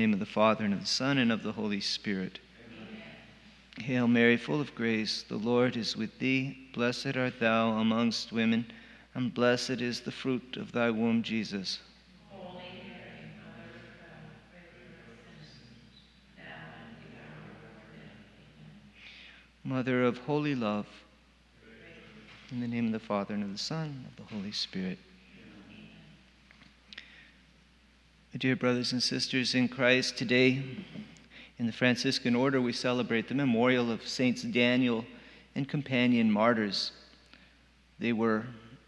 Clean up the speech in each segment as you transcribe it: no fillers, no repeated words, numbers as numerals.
name of the Father, and of the Son, and of the Holy Spirit. Amen. Hail Mary, full of grace, the Lord is with thee. Blessed art thou amongst women, and blessed is the fruit of thy womb, Jesus. Holy Mary, Mother of God, pray for us sinners, now and at the hour of our death. Amen. Mother of holy love, in the name of the Father, and of the Son, and of the Holy Spirit. My dear brothers and sisters in Christ, today in the Franciscan order we celebrate the memorial of Saints Daniel and companion martyrs. They were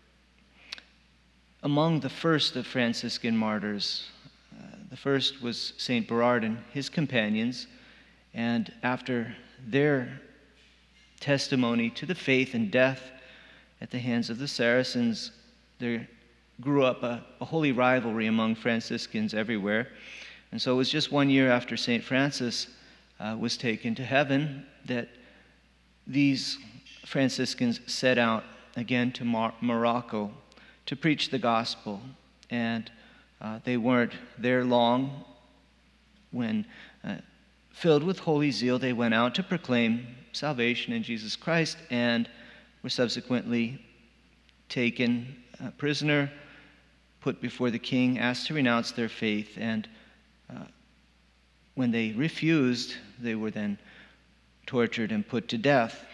among the first of Franciscan martyrs. The first was Saint Berard and his companions, and after their testimony to the faith and death at the hands of the Saracens, there grew up a holy rivalry among Franciscans everywhere. And so it was just 1 year after St. Francis was taken to heaven that these Franciscans set out again to Morocco to preach the gospel. And they weren't there long when, filled with holy zeal, they went out to proclaim salvation in Jesus Christ and were subsequently taken prisoner, put before the king, asked to renounce their faith, and when they refused, they were then tortured and put to death.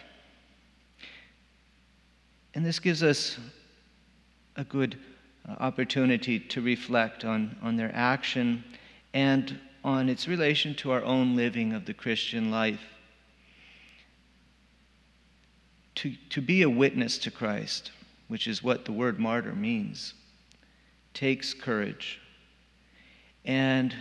And this gives us a good opportunity to reflect on their action and on its relation to our own living of the Christian life. To be a witness to Christ, which is what the word martyr means, takes courage. And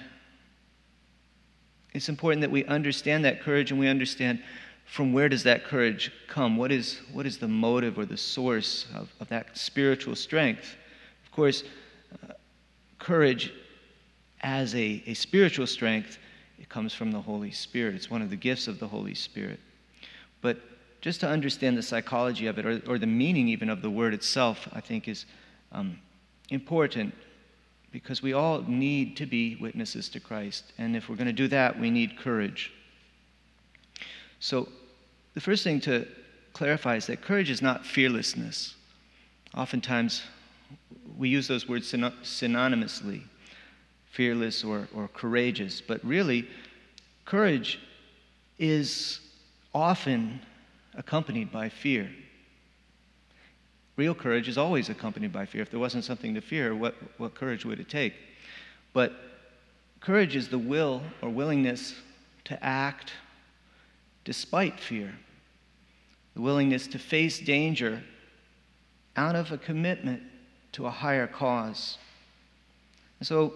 it's important that we understand that courage, and we understand from where does that courage come? What is the motive or the source of that spiritual strength? Of course, courage as a spiritual strength, it comes from the Holy Spirit. It's one of the gifts of the Holy Spirit. But just to understand the psychology of it, or the meaning even of the word itself, I think is important, because we all need to be witnesses to Christ. And if we're going to do that, we need courage. So the first thing to clarify is that courage is not fearlessness. Oftentimes we use those words synonymously, fearless or courageous. But really, courage is often accompanied by fear. Real courage is always accompanied by fear. If there wasn't something to fear, what courage would it take? But courage is the will or willingness to act despite fear, the willingness to face danger out of a commitment to a higher cause. And so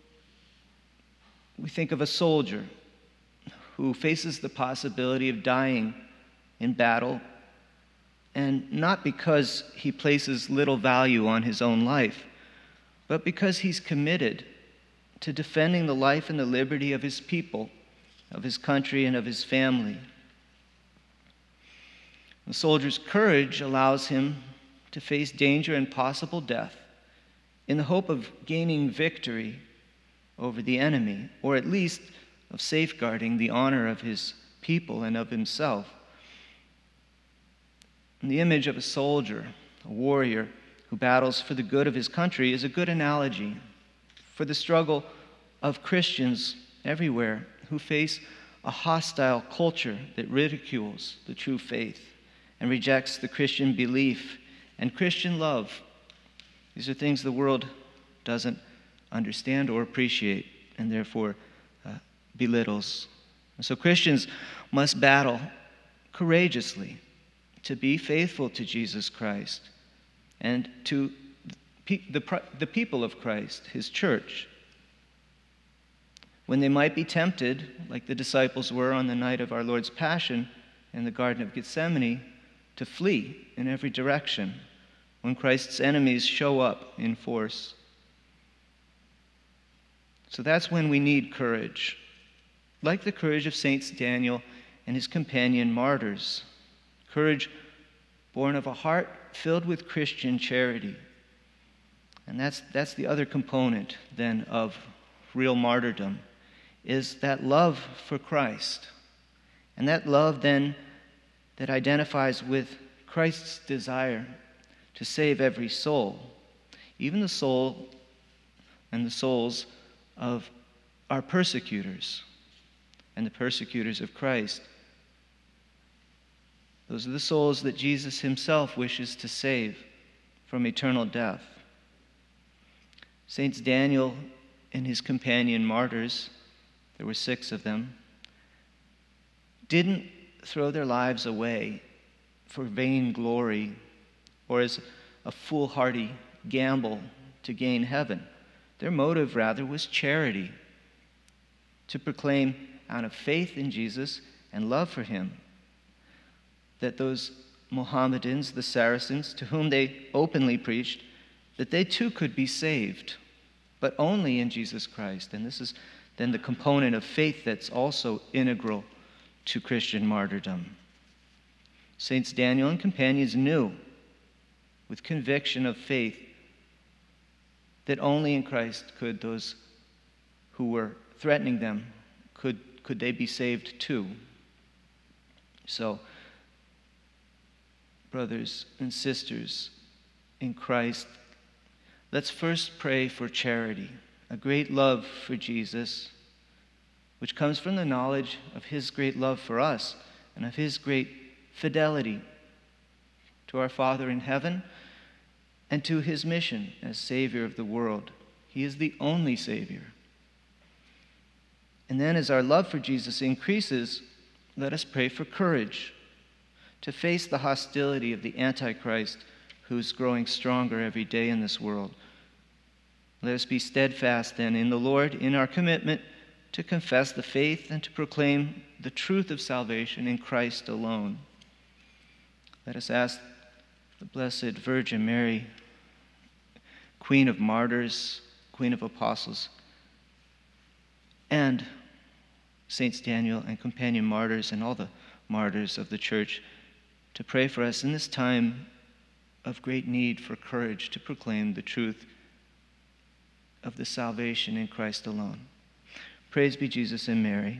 we think of a soldier who faces the possibility of dying in battle, and not because he places little value on his own life, but because he's committed to defending the life and the liberty of his people, of his country, and of his family. The soldier's courage allows him to face danger and possible death in the hope of gaining victory over the enemy, or at least of safeguarding the honor of his people and of himself. And the image of a soldier, a warrior who battles for the good of his country, is a good analogy for the struggle of Christians everywhere who face a hostile culture that ridicules the true faith and rejects the Christian belief and Christian love. These are things the world doesn't understand or appreciate, and therefore belittles. And so Christians must battle courageously to be faithful to Jesus Christ and to the people of Christ, his church. When they might be tempted, like the disciples were on the night of our Lord's Passion in the Garden of Gethsemane, to flee in every direction when Christ's enemies show up in force. So that's when we need courage, like the courage of Saints Daniel and his companion martyrs. Courage born of a heart filled with Christian charity. And that's the other component then of real martyrdom, is that love for Christ. And that love then that identifies with Christ's desire to save every soul, even the soul and the souls of our persecutors and the persecutors of Christ. Those are the souls that Jesus himself wishes to save from eternal death. Saints Daniel and his companion martyrs, there were 6 of them, didn't throw their lives away for vain glory or as a foolhardy gamble to gain heaven. Their motive, rather, was charity, to proclaim out of faith in Jesus and love for him that those Mohammedans, the Saracens, to whom they openly preached, that they too could be saved, but only in Jesus Christ. And this is then the component of faith that's also integral to Christian martyrdom. Saints Daniel and companions knew with conviction of faith that only in Christ could those who were threatening them, could they be saved too. So, brothers and sisters in Christ, let's first pray for charity, a great love for Jesus, which comes from the knowledge of his great love for us and of his great fidelity to our Father in heaven and to his mission as Savior of the world. He is the only Savior. And then as our love for Jesus increases, let us pray for courage to face the hostility of the Antichrist who's growing stronger every day in this world. Let us be steadfast then in the Lord, in our commitment to confess the faith and to proclaim the truth of salvation in Christ alone. Let us ask the Blessed Virgin Mary, Queen of Martyrs, Queen of Apostles, and Saints Daniel and companion martyrs and all the martyrs of the Church, to pray for us in this time of great need for courage to proclaim the truth of the salvation in Christ alone. Praise be Jesus and Mary.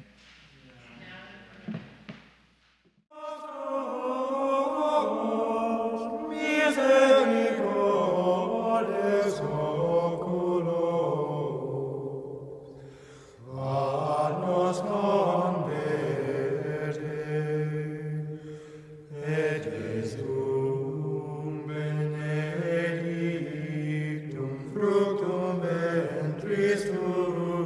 Fructum ventris tuum,